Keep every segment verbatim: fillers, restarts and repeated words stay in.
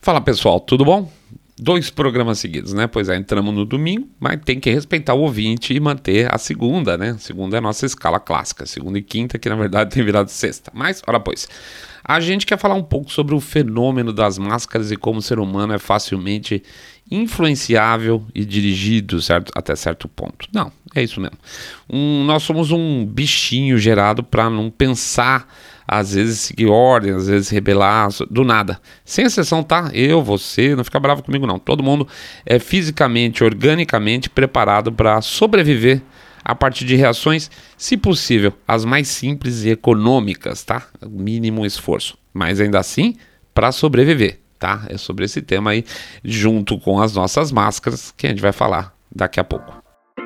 Fala pessoal, tudo bom? Dois programas seguidos, né? Pois é, entramos no domingo, mas tem que respeitar o ouvinte e manter a segunda, né? Segunda é a nossa escala clássica, segunda e quinta, que na verdade tem virado sexta. Mas, ora pois, a gente quer falar um pouco sobre o fenômeno das máscaras e como o ser humano é facilmente influenciável e dirigido certo? Até certo ponto. Não, é isso mesmo. Um, nós somos um bichinho gerado para não pensar, às vezes seguir ordem, às vezes rebelar, do nada. Sem exceção, tá? Eu, você, não fica bravo comigo não. Todo mundo é fisicamente, organicamente preparado para sobreviver a partir de reações, se possível, as mais simples e econômicas, tá? Mínimo esforço. Mas ainda assim, para sobreviver, tá? É sobre esse tema aí, junto com as nossas máscaras, que a gente vai falar daqui a pouco.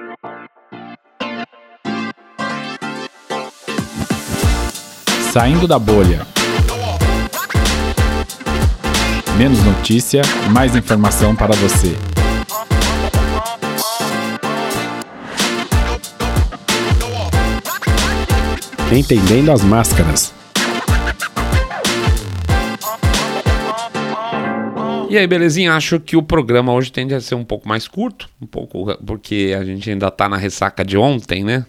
Saindo da bolha. Menos notícia, mais informação para você. Entendendo as máscaras. E aí, belezinha? Acho que o programa hoje tende a ser um pouco mais curto, um pouco porque a gente ainda tá na ressaca de ontem, né?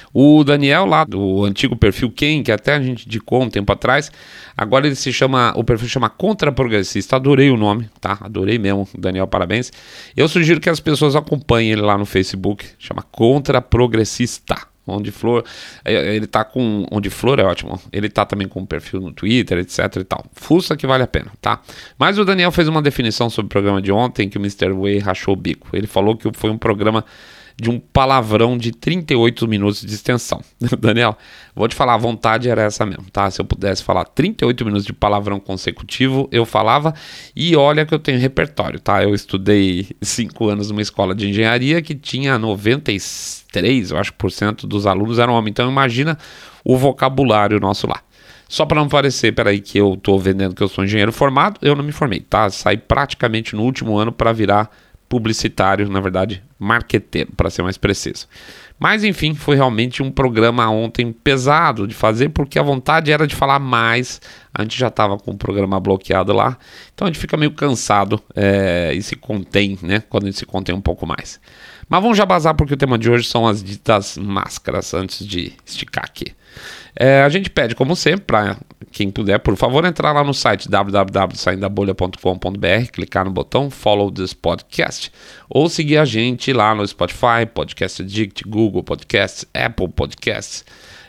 O Daniel lá do antigo perfil Quem, que até a gente indicou um tempo atrás, agora ele se chama, o perfil chama Contra Progressista, adorei o nome, tá? Adorei mesmo, Daniel, parabéns. Eu sugiro que as pessoas acompanhem ele lá no Facebook, chama Contra Progressista. Onde Flor, ele tá com, onde Flor é ótimo, ele tá também com um perfil no Twitter, etc e tal, fuça que vale a pena, tá? Mas o Daniel fez uma definição sobre o programa de ontem que o mister Way rachou o bico. Ele falou que foi um programa de um palavrão de trinta e oito minutos de extensão. Daniel, vou te falar, a vontade era essa mesmo, tá? Se eu pudesse falar trinta e oito minutos de palavrão consecutivo, eu falava, e olha que eu tenho repertório, tá? Eu estudei cinco anos numa escola de engenharia que tinha noventa e três, eu acho, por cento dos alunos eram homens, então imagina o vocabulário nosso lá. Só para não parecer, peraí, que eu tô vendendo que eu sou engenheiro formado, eu não me formei, tá? Saí praticamente no último ano para virar publicitário, na verdade, marqueteiro, para ser mais preciso. Mas enfim, foi realmente um programa ontem pesado de fazer, porque a vontade era de falar mais, a gente já estava com o programa bloqueado lá, então a gente fica meio cansado é, e se contém, né, quando a gente se contém um pouco mais. Mas vamos já bazar, porque o tema de hoje são as ditas máscaras, antes de esticar aqui. É, a gente pede, como sempre, para quem puder, por favor, entrar lá no site w w w ponto saindo da bolha ponto com ponto b r, clicar no botão Follow this Podcast, ou seguir a gente lá no Spotify, Podcast Addict, Google Podcasts, Apple Podcasts,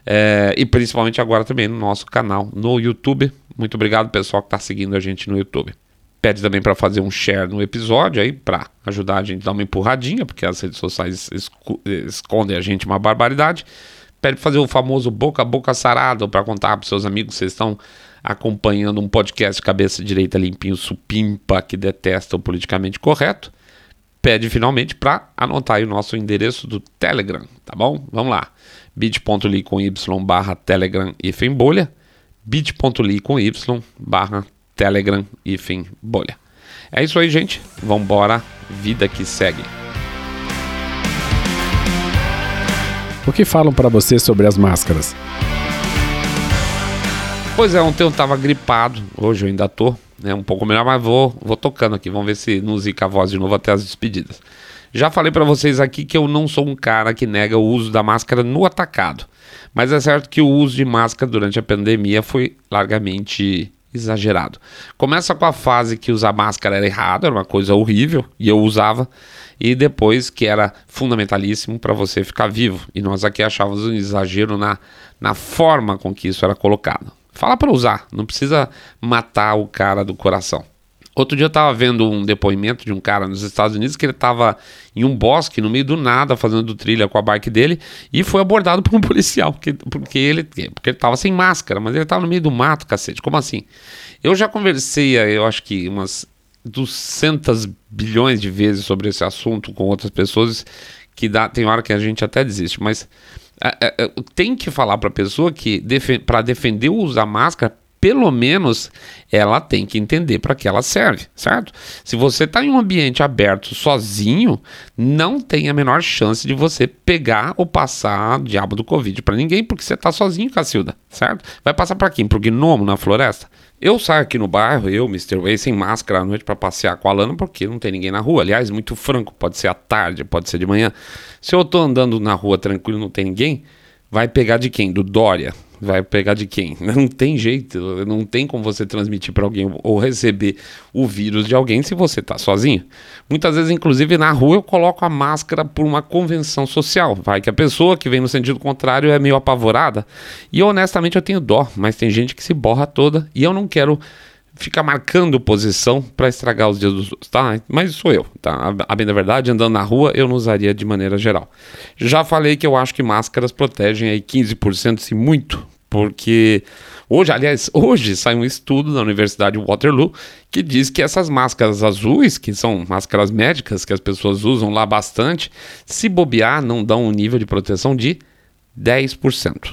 é, e principalmente agora também no nosso canal no YouTube. Muito obrigado, pessoal, que está seguindo a gente no YouTube. Pede também para fazer um share no episódio aí, para ajudar a gente a dar uma empurradinha, porque as redes sociais esco- escondem a gente uma barbaridade. Pede para fazer o famoso boca a boca sarado, para contar para seus amigos que vocês estão acompanhando um podcast cabeça direita limpinho, supimpa, que detesta o politicamente correto. Pede finalmente para anotar aí o nosso endereço do Telegram, tá bom? Vamos lá, bit.ly com y barra telegram hífen bolha, bit.ly com y barra telegram hífen bolha. É isso aí, gente, vambora, vida que segue. O que falam para você sobre as máscaras? Pois é, ontem eu tava gripado, hoje eu ainda tô, né, um pouco melhor, mas vou, vou tocando aqui, vamos ver se não zica a voz de novo até as despedidas. Já falei para vocês aqui que eu não sou um cara que nega o uso da máscara no atacado, mas é certo que o uso de máscara durante a pandemia foi largamente exagerado. Começa com a fase que usar máscara era errado, era uma coisa horrível, e eu usava, e depois que era fundamentalíssimo para você ficar vivo, e nós aqui achávamos um exagero na, na forma com que isso era colocado. Fala para usar, não precisa matar o cara do coração. Outro dia eu estava vendo um depoimento de um cara nos Estados Unidos que ele estava em um bosque, no meio do nada, fazendo trilha com a bike dele, e foi abordado por um policial, porque, porque ele porque ele estava sem máscara, mas ele estava no meio do mato, cacete, como assim? Eu já conversei, eu acho que umas duzentas bilhões de vezes sobre esse assunto com outras pessoas, que dá, tem hora que a gente até desiste, mas é, é, tem que falar para a pessoa que defe- para defender o uso da máscara, pelo menos ela tem que entender para que ela serve, certo? Se você está em um ambiente aberto sozinho, não tem a menor chance de você pegar ou passar o diabo do Covid para ninguém, porque você está sozinho, Cacilda, certo? Vai passar para quem? Para o gnomo na floresta? Eu saio aqui no bairro, eu, mister Way, sem máscara à noite para passear com a Alana, porque não tem ninguém na rua. Aliás, muito franco, pode ser à tarde, pode ser de manhã. Se eu tô andando na rua tranquilo e não tem ninguém, vai pegar de quem? Do Dória. Vai pegar de quem? Não tem jeito, não tem como você transmitir para alguém ou receber o vírus de alguém se você tá sozinho. Muitas vezes, inclusive, na rua eu coloco a máscara por uma convenção social. Vai que a pessoa que vem no sentido contrário é meio apavorada. E honestamente eu tenho dó, mas tem gente que se borra toda e eu não quero ficar marcando posição para estragar os dias dos outros, tá? Mas sou eu, tá? A bem da verdade, andando na rua, eu não usaria de maneira geral. Já falei que eu acho que máscaras protegem aí quinze por cento, se muito, porque hoje, aliás, hoje sai um estudo da Universidade de Waterloo que diz que essas máscaras azuis, que são máscaras médicas que as pessoas usam lá bastante, se bobear, não dão um nível de proteção de dez por cento.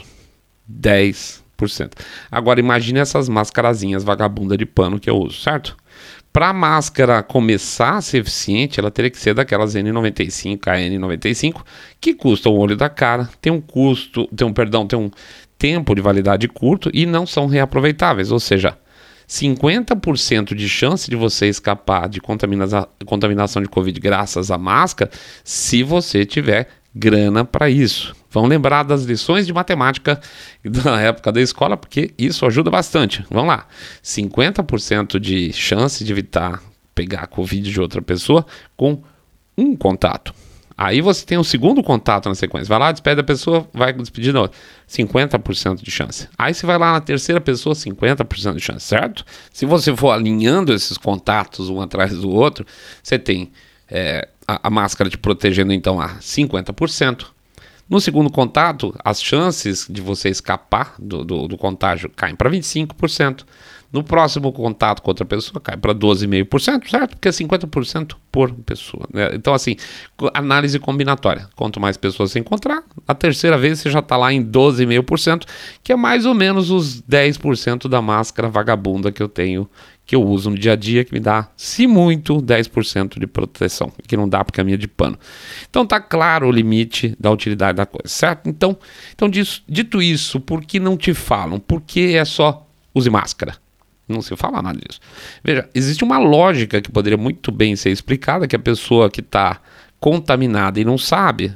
dez por cento. Agora imagine essas mascarazinhas vagabunda de pano que eu uso, certo? Para a máscara começar a ser eficiente, ela teria que ser daquelas N noventa e cinco, a N noventa e cinco, que custam o olho da cara, tem um custo, tem um, perdão, tem um tempo de validade curto e não são reaproveitáveis, ou seja, cinquenta por cento de chance de você escapar de contamina- contaminação de Covid graças à máscara, se você tiver grana para isso. Vão lembrar das lições de matemática da época da escola, porque isso ajuda bastante. Vamos lá, cinquenta por cento de chance de evitar pegar a Covid de outra pessoa com um contato. Aí você tem um segundo contato na sequência. Vai lá, despede a pessoa, vai despedir da outra. cinquenta por cento de chance. Aí você vai lá na terceira pessoa, cinquenta por cento de chance, certo? Se você for alinhando esses contatos um atrás do outro, você tem é, a, a máscara te protegendo então a cinquenta por cento. No segundo contato, as chances de você escapar do, do, do contágio caem para vinte e cinco por cento. No próximo contato com outra pessoa, cai para doze vírgula cinco por cento, certo? Porque é cinquenta por cento por pessoa, né? Então, assim, análise combinatória. Quanto mais pessoas você encontrar, a terceira vez você já está lá em doze vírgula cinco por cento, que é mais ou menos os dez por cento da máscara vagabunda que eu tenho, que eu uso no dia a dia, que me dá, se muito, dez por cento de proteção, que não dá porque a minha é de pano. Então tá claro o limite da utilidade da coisa, certo? Então, então disso, dito isso, por que não te falam? Por que é só use máscara? Não se fala nada disso. Veja, existe uma lógica que poderia muito bem ser explicada, que a pessoa que está contaminada e não sabe,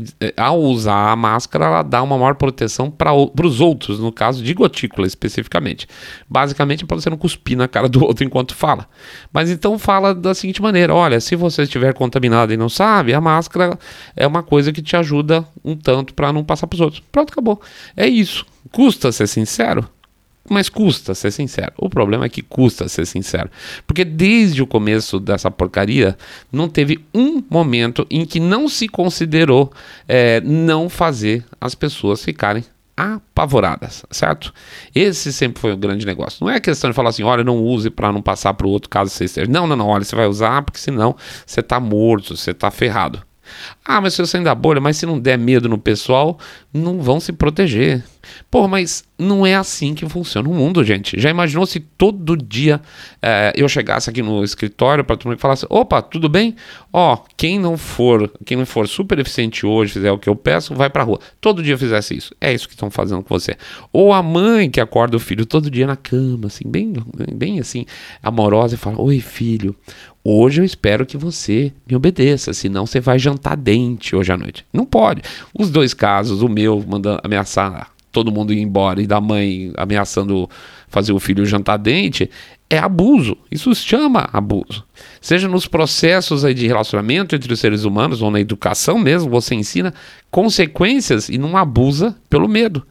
ao usar a máscara, ela dá uma maior proteção para os outros, no caso de gotícula especificamente. Basicamente para você não cuspir na cara do outro enquanto fala. Mas então fala da seguinte maneira: olha, se você estiver contaminado e não sabe, a máscara é uma coisa que te ajuda um tanto para não passar para os outros. Pronto, acabou. É isso. Custa ser sincero? Mas custa ser sincero. O problema é que custa ser sincero. Porque desde o começo dessa porcaria, não teve um momento em que não se considerou é, não fazer as pessoas ficarem apavoradas, certo? Esse sempre foi o grande negócio. Não é questão de falar assim, olha, não use para não passar para o outro caso você esteja. Não, não, não, olha, você vai usar porque senão você está morto, você está ferrado. Ah, mas se eu sair da bolha, mas se não der medo no pessoal, não vão se proteger. Pô, mas não é assim que funciona o mundo, gente. Já imaginou se todo dia é, eu chegasse aqui no escritório para todo mundo e falasse, opa, tudo bem? Ó, quem não for, quem não for super eficiente hoje, fizer o que eu peço, vai pra rua. Todo dia fizesse isso. É isso que estão fazendo com você. Ou a mãe que acorda o filho todo dia na cama, assim, bem, bem assim, amorosa, e fala, oi filho, hoje eu espero que você me obedeça, senão você vai jantar dente hoje à noite. Não pode. Os dois casos, o meu mandando ameaçar todo mundo ir embora e da mãe ameaçando fazer o filho jantar dente, é abuso. Isso se chama abuso. Seja nos processos aí de relacionamento entre os seres humanos ou na educação mesmo, você ensina consequências e não abusa pelo medo.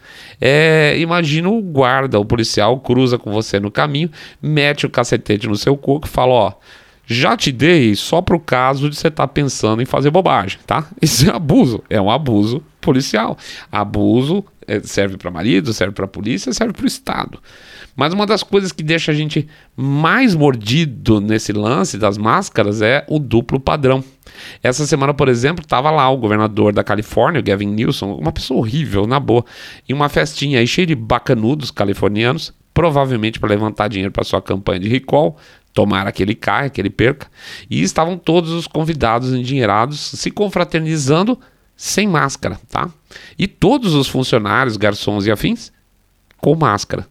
É, imagina o guarda, o policial cruza com você no caminho, mete o cacetete no seu coco e fala, ó, já te dei só pro caso de você estar tá pensando em fazer bobagem, tá? Isso é abuso, é um abuso policial. Abuso é, serve para marido, serve para polícia, serve para o Estado. Mas uma das coisas que deixa a gente mais mordido nesse lance das máscaras é o duplo padrão. Essa semana, por exemplo, estava lá o governador da Califórnia, o Gavin Newsom, uma pessoa horrível, na boa, em uma festinha aí cheia de bacanudos californianos, provavelmente para levantar dinheiro para sua campanha de recall. Tomara que ele caia, que ele perca. E estavam todos os convidados endinheirados se confraternizando sem máscara, tá? E todos os funcionários, garçons e afins, com máscara.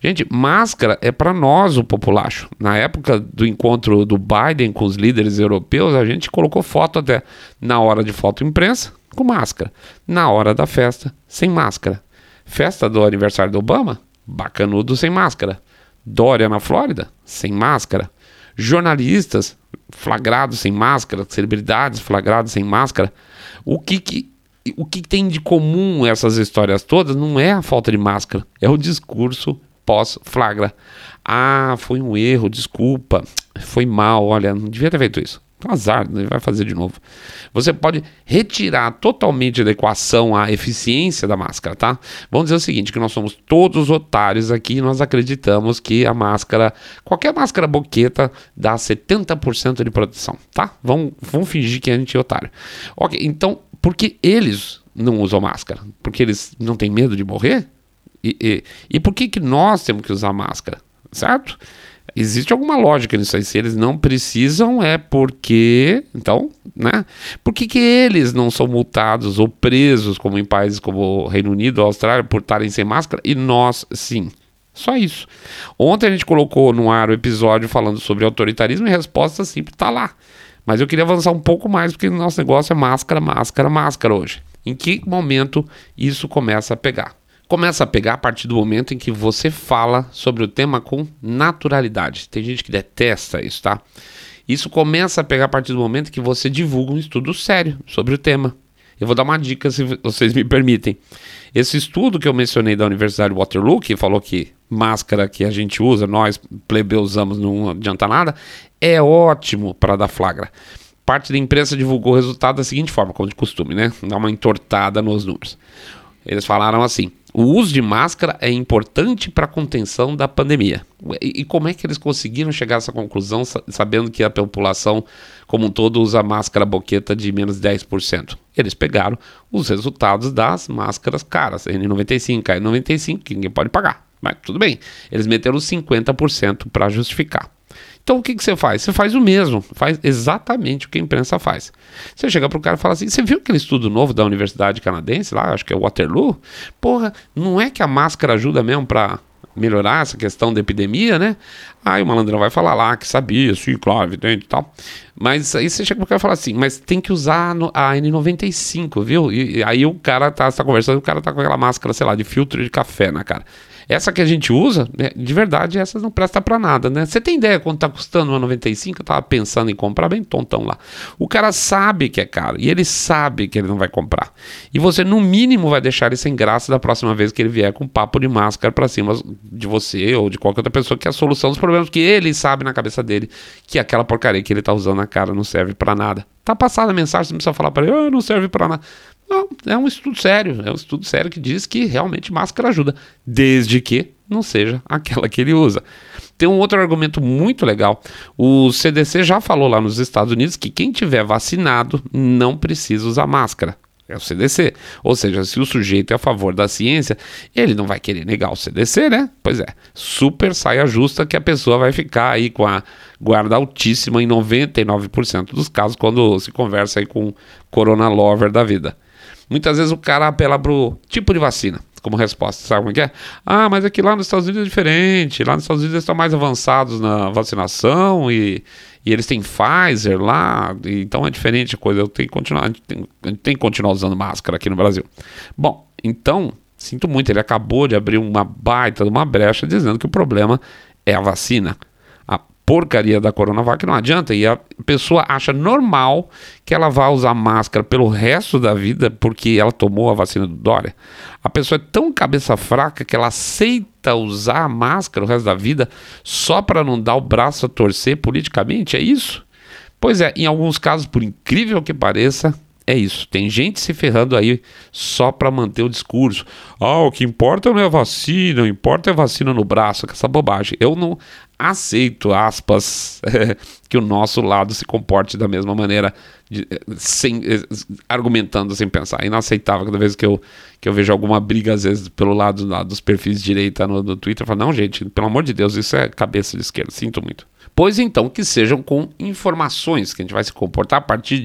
Gente, máscara é para nós o populacho. Na época do encontro do Biden com os líderes europeus, a gente colocou foto até na hora de foto imprensa com máscara, na hora da festa sem máscara. Festa do aniversário do Obama, bacanudo sem máscara. Dória na Flórida, sem máscara. Jornalistas flagrados sem máscara, celebridades flagradas sem máscara. O que que, o que tem de comum essas histórias todas não é a falta de máscara, é o discurso pós-flagra. Ah, foi um erro, desculpa, foi mal, olha, não devia ter feito isso. Azar, ele vai fazer de novo. Você pode retirar totalmente da equação a eficiência da máscara, tá? Vamos dizer o seguinte, que nós somos todos otários aqui e nós acreditamos que a máscara, qualquer máscara boqueta dá setenta por cento de proteção, tá? Vamos, vamos fingir que a gente é otário. Ok, então, por que eles não usam máscara? Porque eles não têm medo de morrer? E, e, e por que que nós temos que usar máscara, certo? Existe alguma lógica nisso aí. Se eles não precisam é porque... Então, né? Por que que eles não são multados ou presos, como em países como o Reino Unido ou Austrália, por estarem sem máscara, e nós sim? Só isso. Ontem a gente colocou no ar o episódio falando sobre autoritarismo e a resposta simples está lá. Mas eu queria avançar um pouco mais, porque o nosso negócio é máscara, máscara, máscara hoje. Em que momento isso começa a pegar? Começa a pegar a partir do momento em que você fala sobre o tema com naturalidade. Tem gente que detesta isso, tá? Isso começa a pegar a partir do momento que você divulga um estudo sério sobre o tema. Eu vou dar uma dica, se vocês me permitem. Esse estudo que eu mencionei da Universidade de Waterloo, que falou que máscara que a gente usa, nós plebeus usamos, não adianta nada, é ótimo para dar flagra. Parte da imprensa divulgou o resultado da seguinte forma, como de costume, né? Dá uma entortada nos números. Eles falaram assim: o uso de máscara é importante para a contenção da pandemia. E, e como é que eles conseguiram chegar a essa conclusão, sabendo que a população como um todo usa máscara boqueta de menos dez por cento? Eles pegaram os resultados das máscaras caras, N noventa e cinco, K N noventa e cinco, que ninguém pode pagar. Mas tudo bem, eles meteram cinquenta por cento para justificar. Então o que, que você faz? Você faz o mesmo, faz exatamente o que a imprensa faz. Você chega para o cara e fala assim: você viu aquele estudo novo da Universidade Canadense lá, acho que é Waterloo? Porra, não é que a máscara ajuda mesmo para melhorar essa questão da epidemia, né? Aí o malandrão vai falar lá que sabia, sim, claro, evidente e tal. Mas aí você chega para o cara e fala assim: mas tem que usar a N noventa e cinco, viu? E, e aí o cara tá, tá conversando, o cara tá com aquela máscara, sei lá, de filtro de café na cara. Essa que a gente usa, de verdade, essas não prestam pra nada, né? Você tem ideia quanto tá custando uma noventa e cinco? Eu tava pensando em comprar, bem tontão lá. O cara sabe que é caro e ele sabe que ele não vai comprar. E você, no mínimo, vai deixar ele sem graça da próxima vez que ele vier com papo de máscara pra cima de você ou de qualquer outra pessoa, que é a solução dos problemas que ele sabe na cabeça dele que aquela porcaria que ele tá usando na cara não serve pra nada. Tá passada a mensagem, você não precisa falar pra ele: ah, não serve pra nada. Não, é um estudo sério, é um estudo sério que diz que realmente máscara ajuda, desde que não seja aquela que ele usa. Tem um outro argumento muito legal. O C D C já falou lá nos Estados Unidos que quem tiver vacinado não precisa usar máscara. É o C D C. Ou seja, se o sujeito é a favor da ciência, ele não vai querer negar o C D C, né? Pois é, super saia justa que a pessoa vai ficar aí com a guarda altíssima em noventa e nove por cento dos casos quando se conversa aí com o Corona Lover da vida. Muitas vezes o cara apela pro tipo de vacina como resposta, sabe como é que é? Ah, mas aqui lá nos Estados Unidos é diferente, lá nos Estados Unidos eles estão mais avançados na vacinação e, e eles têm Pfizer lá, e então é diferente a coisa, eu tenho que continuar, a gente tem, a gente tem que continuar usando máscara aqui no Brasil. Bom, então, sinto muito, ele acabou de abrir uma baita de uma brecha dizendo que o problema é a vacina. A porcaria da Coronavac não adianta, e a pessoa acha normal que ela vá usar máscara pelo resto da vida porque ela tomou a vacina do Dória. A pessoa é tão cabeça fraca que ela aceita usar a máscara o resto da vida só para não dar o braço a torcer politicamente, é isso? Pois é, em alguns casos, por incrível que pareça, é isso. Tem gente se ferrando aí só para manter o discurso. Ah, o que importa não é a vacina, o que importa é a vacina no braço, que essa bobagem. Eu não aceito, aspas, que o nosso lado se comporte da mesma maneira, de, sem, argumentando sem pensar. É inaceitável cada vez que eu, que eu vejo alguma briga, às vezes, pelo lado lá, dos perfis de direita no, no Twitter, eu falo: não, gente, pelo amor de Deus, isso é cabeça de esquerda, sinto muito. Pois então, que sejam com informações, que a gente vai se comportar a partir de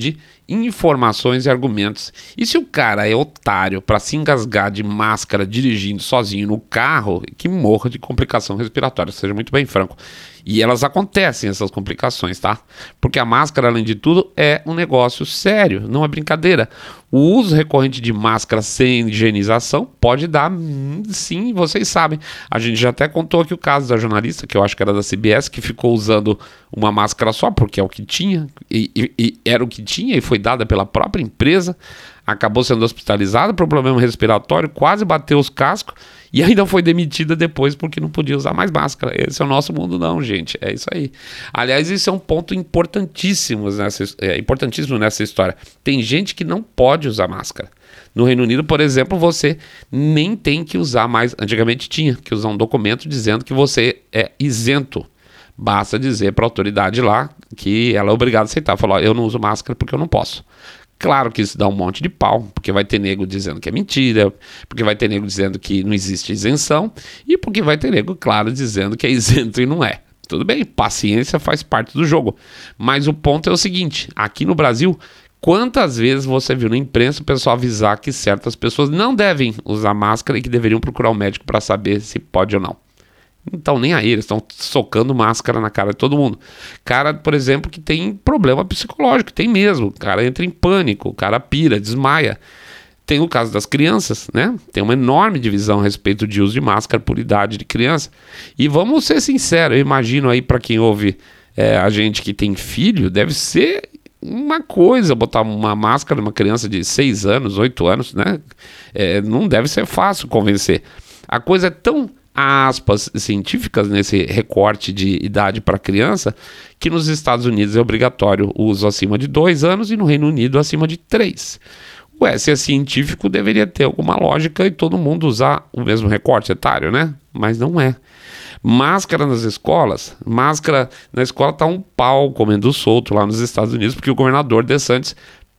informações e argumentos. E se o cara é otário para se engasgar de máscara dirigindo sozinho no carro, que morra de complicação respiratória, seja muito bem franco. E elas acontecem, essas complicações, tá? Porque a máscara, além de tudo, é um negócio sério, não é brincadeira. O uso recorrente de máscara sem higienização pode dar, sim, vocês sabem. A gente já até contou aqui o caso da jornalista, que eu acho que era da C B S, que ficou usando uma máscara só, porque é o que tinha, e, e, e era o que tinha e foi dada pela própria empresa. Acabou sendo hospitalizada por problema respiratório, quase bateu os cascos e ainda foi demitida depois porque não podia usar mais máscara. Esse é o nosso mundo não, gente. É isso aí. Aliás, isso é um ponto importantíssimo nessa, é, importantíssimo nessa história. Tem gente que não pode usar máscara. No Reino Unido, por exemplo, você nem tem que usar mais. Antigamente tinha que usar um documento dizendo que você é isento. Basta dizer para a autoridade lá que ela é obrigada a aceitar. Falar, eu não uso máscara porque eu não posso. Claro que isso dá um monte de pau, porque vai ter nego dizendo que é mentira, porque vai ter nego dizendo que não existe isenção, e porque vai ter nego, claro, dizendo que é isento e não é. Tudo bem, paciência faz parte do jogo. Mas o ponto é o seguinte, aqui no Brasil, quantas vezes você viu na imprensa o pessoal avisar que certas pessoas não devem usar máscara e que deveriam procurar um médico para saber se pode ou não? Então nem aí, eles estão socando máscara na cara de todo mundo. Cara, por exemplo, que tem problema psicológico, tem mesmo. O cara entra em pânico, o cara pira, desmaia. Tem o caso das crianças, né? Tem uma enorme divisão a respeito de uso de máscara por idade de criança. E vamos ser sinceros, eu imagino aí para quem ouve é, a gente que tem filho, deve ser uma coisa botar uma máscara numa criança de seis anos, oito anos, né? É, não deve ser fácil convencer. A coisa é tão aspas científicas nesse recorte de idade para criança, que nos Estados Unidos é obrigatório o uso acima de dois anos e no Reino Unido acima de três. Ué, se é científico, deveria ter alguma lógica e todo mundo usar o mesmo recorte etário, né? Mas não é. Máscara nas escolas, máscara na escola tá um pau comendo solto lá nos Estados Unidos, porque o governador DeSantis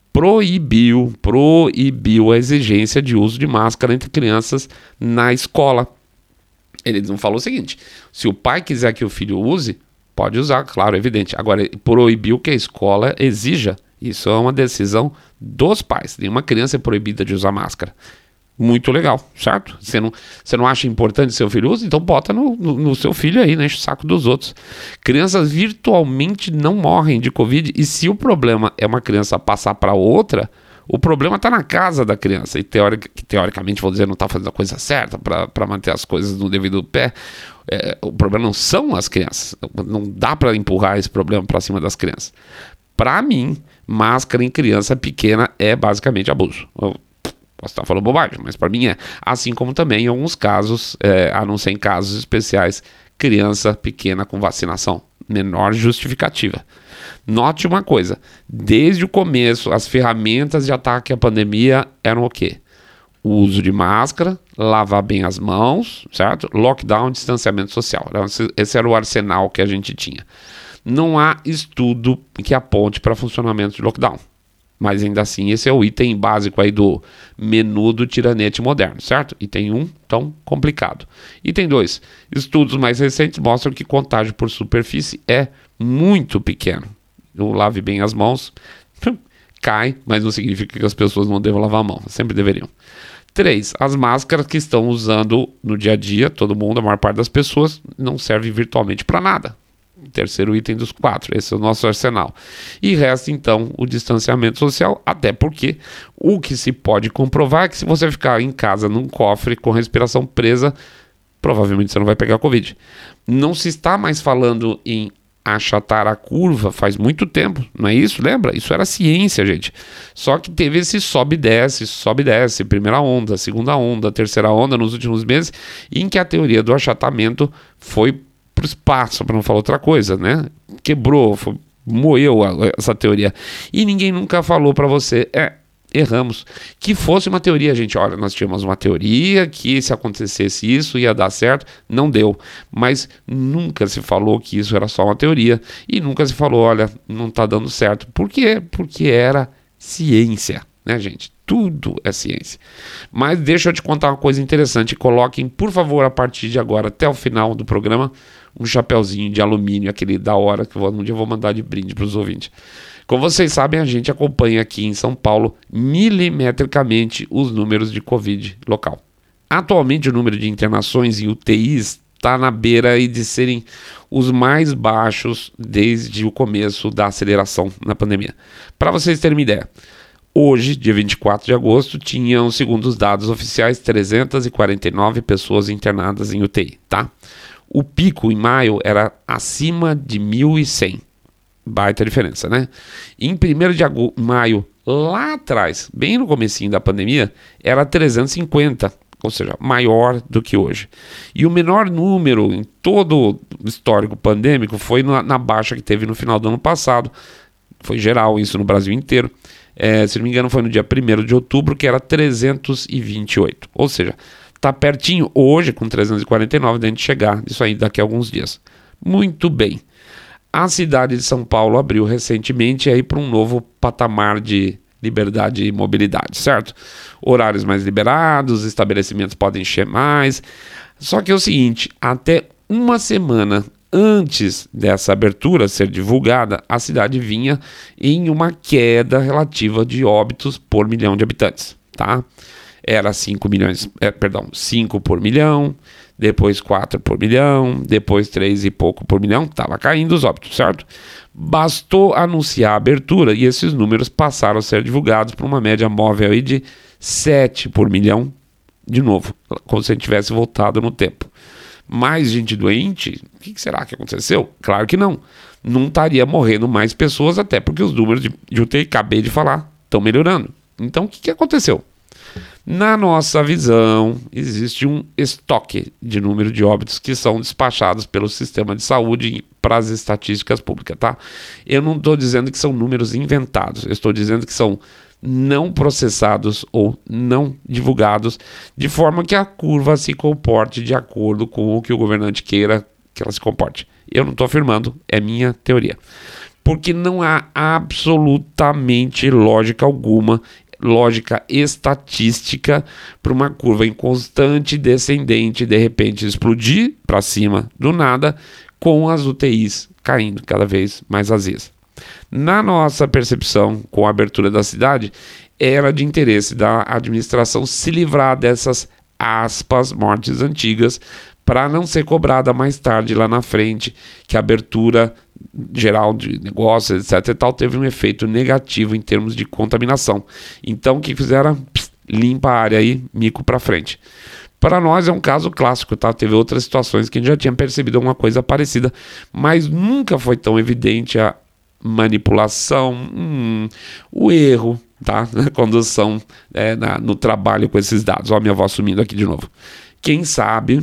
proibiu, proibiu a exigência de uso de máscara entre crianças na escola. Ele não falou o seguinte, se o pai quiser que o filho use, pode usar, claro, é evidente. Agora, ele proibiu que a escola exija. Isso é uma decisão dos pais. Nenhuma criança é proibida de usar máscara. Muito legal, certo? Você não, você não acha importante que seu filho use? Então bota no, no, no seu filho aí, né? Enche o saco dos outros. Crianças virtualmente não morrem de Covid. E se o problema é uma criança passar para outra, o problema está na casa da criança, e teoric, que teoricamente, vou dizer, não está fazendo a coisa certa para manter as coisas no devido pé. É, o problema não são as crianças, não dá para empurrar esse problema para cima das crianças. Para mim, máscara em criança pequena é basicamente abuso. Eu posso estar falando bobagem, mas para mim é. Assim como também em alguns casos, é, a não ser em casos especiais, criança pequena com vacinação. Menor justificativa. Note uma coisa, desde o começo, as ferramentas de ataque à pandemia eram o quê? O uso de máscara, lavar bem as mãos, certo? Lockdown, distanciamento social. Esse era o arsenal que a gente tinha. Não há estudo que aponte para funcionamento de lockdown. Mas ainda assim, esse é o item básico aí do menu do tiranete moderno, certo? Item um, tão complicado. Item dois, estudos mais recentes mostram que contágio por superfície é muito pequeno. O lave bem as mãos, cai, mas não significa que as pessoas não devam lavar a mão, sempre deveriam. Três, as máscaras que estão usando no dia a dia, todo mundo, a maior parte das pessoas, não servem virtualmente para nada. Terceiro item dos quatro, esse é o nosso arsenal. E resta então o distanciamento social, até porque o que se pode comprovar é que se você ficar em casa num cofre com respiração presa, provavelmente você não vai pegar Covid. Não se está mais falando em achatar a curva faz muito tempo, não é isso? Lembra? Isso era ciência, gente. Só que teve esse sobe e desce, sobe e desce, primeira onda, segunda onda, terceira onda nos últimos meses, em que a teoria do achatamento foi para o espaço, para não falar outra coisa, né? Quebrou, foi, moeu a, essa teoria. E ninguém nunca falou para você, é, erramos. Que fosse uma teoria, gente, olha, nós tínhamos uma teoria que se acontecesse isso ia dar certo, não deu. Mas nunca se falou que isso era só uma teoria e nunca se falou, olha, não está dando certo. Por quê? Porque era ciência, né, gente? Tudo é ciência. Mas deixa eu te contar uma coisa interessante. Coloquem, por favor, a partir de agora até o final do programa, um chapeuzinho de alumínio, aquele da hora, que um dia eu vou mandar de brinde para os ouvintes. Como vocês sabem, a gente acompanha aqui em São Paulo milimetricamente os números de Covid local. Atualmente o número de internações em U T Is está na beira aí de serem os mais baixos desde o começo da aceleração na pandemia. Para vocês terem uma ideia, hoje, dia vinte e quatro de agosto, tinham, segundo os dados oficiais, trezentas e quarenta e nove pessoas internadas em U T I, tá? O pico em maio era acima de mil e cem. Baita diferença, né? Em primeiro de maio, lá atrás, bem no comecinho da pandemia, era trezentos e cinquenta, ou seja, maior do que hoje. E o menor número em todo o histórico pandêmico foi na, na baixa que teve no final do ano passado. Foi geral isso no Brasil inteiro. É, se não me engano, foi no dia primeiro de outubro, que era trezentos e vinte e oito. Ou seja, está pertinho hoje, com trezentos e quarenta e nove, de a gente chegar isso aí daqui a alguns dias. Muito bem. A cidade de São Paulo abriu recentemente aí para um novo patamar de liberdade e mobilidade, certo? Horários mais liberados, estabelecimentos podem encher mais. Só que é o seguinte, até uma semana antes dessa abertura ser divulgada, a cidade vinha em uma queda relativa de óbitos por milhão de habitantes, tá? Era cinco milhões, é, perdão, cinco por milhão, depois quatro por milhão, depois três e pouco por milhão, estava caindo os óbitos, certo? Bastou anunciar a abertura e esses números passaram a ser divulgados por uma média móvel aí de sete por milhão, de novo, como se a gente tivesse voltado no tempo. Mais gente doente? O que será que aconteceu? Claro que não. Não estaria morrendo mais pessoas, até porque os números de, de U T I, acabei de falar, estão melhorando. Então, o que, que aconteceu? Na nossa visão, existe um estoque de número de óbitos que são despachados pelo sistema de saúde para as estatísticas públicas, tá? Eu não estou dizendo que são números inventados, eu estou dizendo que são não processados ou não divulgados, de forma que a curva se comporte de acordo com o que o governante queira que ela se comporte. Eu não estou afirmando, é minha teoria. Porque não há absolutamente lógica alguma, lógica estatística, para uma curva em constante descendente de repente explodir para cima do nada, com as U T Is caindo cada vez mais vazias. Na nossa percepção, com a abertura da cidade, era de interesse da administração se livrar dessas aspas mortes antigas para não ser cobrada mais tarde lá na frente que a abertura geral de negócios, etc e tal, teve um efeito negativo em termos de contaminação. Então o que fizeram? Pss, limpa a área aí, mico para frente. Para nós é um caso clássico, tá? Teve outras situações que a gente já tinha percebido alguma coisa parecida, mas nunca foi tão evidente a manipulação, hum, o erro, tá? Na condução, é, na, no trabalho com esses dados. Ó, minha voz sumindo aqui de novo. Quem sabe,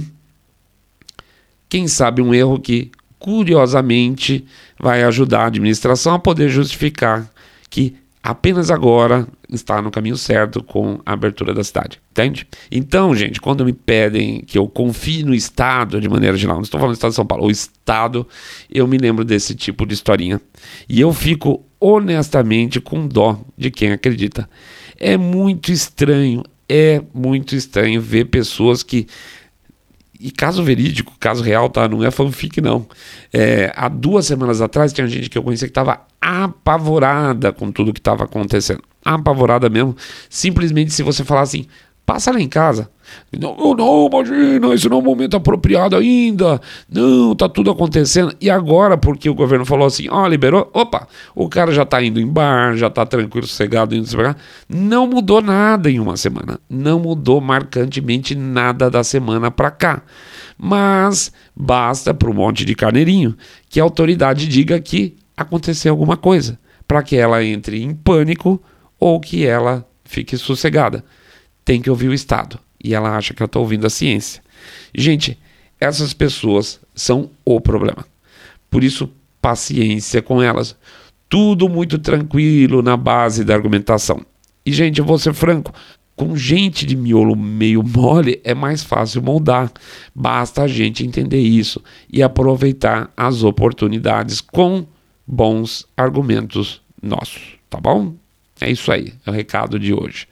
quem sabe um erro que, curiosamente, vai ajudar a administração a poder justificar que apenas agora está no caminho certo com a abertura da cidade, entende? Então, gente, quando me pedem que eu confie no Estado de maneira geral, não estou falando do Estado de São Paulo, o Estado, eu me lembro desse tipo de historinha. E eu fico honestamente com dó de quem acredita. É muito estranho, é muito estranho ver pessoas que... E caso verídico, caso real, tá? Não é fanfic, não. É, há duas semanas atrás tinha gente que eu conhecia que estava apavorada com tudo que estava acontecendo. Apavorada mesmo. Simplesmente se você falar assim, passa lá em casa. Não, não, imagina, esse não é um momento apropriado ainda. Não, tá tudo acontecendo. E agora, porque o governo falou assim, ó, oh, liberou, opa, o cara já tá indo em bar, já tá tranquilo, sossegado, indo se pegar. Não mudou nada em uma semana. Não mudou marcantemente nada da semana pra cá. Mas basta para um monte de carneirinho que a autoridade diga que aconteceu alguma coisa, para que ela entre em pânico ou que ela fique sossegada. Tem que ouvir o Estado. E ela acha que ela está ouvindo a ciência. Gente, essas pessoas são o problema. Por isso, paciência com elas. Tudo muito tranquilo na base da argumentação. E, gente, eu vou ser franco, com gente de miolo meio mole é mais fácil moldar. Basta a gente entender isso e aproveitar as oportunidades com bons argumentos nossos. Tá bom? É isso aí, é o recado de hoje.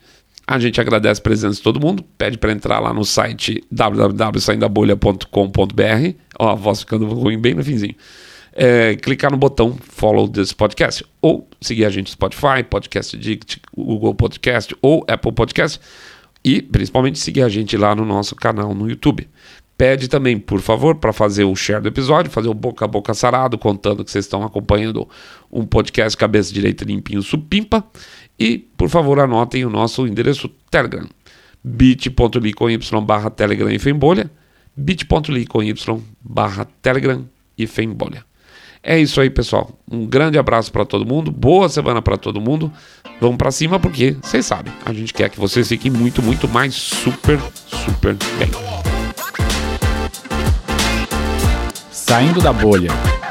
A gente agradece a presença de todo mundo, pede para entrar lá no site w w w ponto saindo da bolha ponto com ponto b r. Ó, a voz ficando ruim bem no finzinho. É, clicar no botão follow this podcast, ou seguir a gente no Spotify, Podcast Addict, Google Podcast ou Apple Podcast, e principalmente seguir a gente lá no nosso canal no YouTube. Pede também, por favor, para fazer o share do episódio, fazer o boca a boca sarado, contando que vocês estão acompanhando um podcast cabeça direita limpinho supimpa. E, por favor, anotem o nosso endereço Telegram, bit.ly com y barra Telegram e Fembolha, bit.ly com y barra Telegram e Fembolha. É isso aí, pessoal. Um grande abraço para todo mundo, boa semana para todo mundo. Vamos para cima porque, vocês sabem, a gente quer que vocês fiquem muito, muito mais super, super bem. Saindo da Bolha.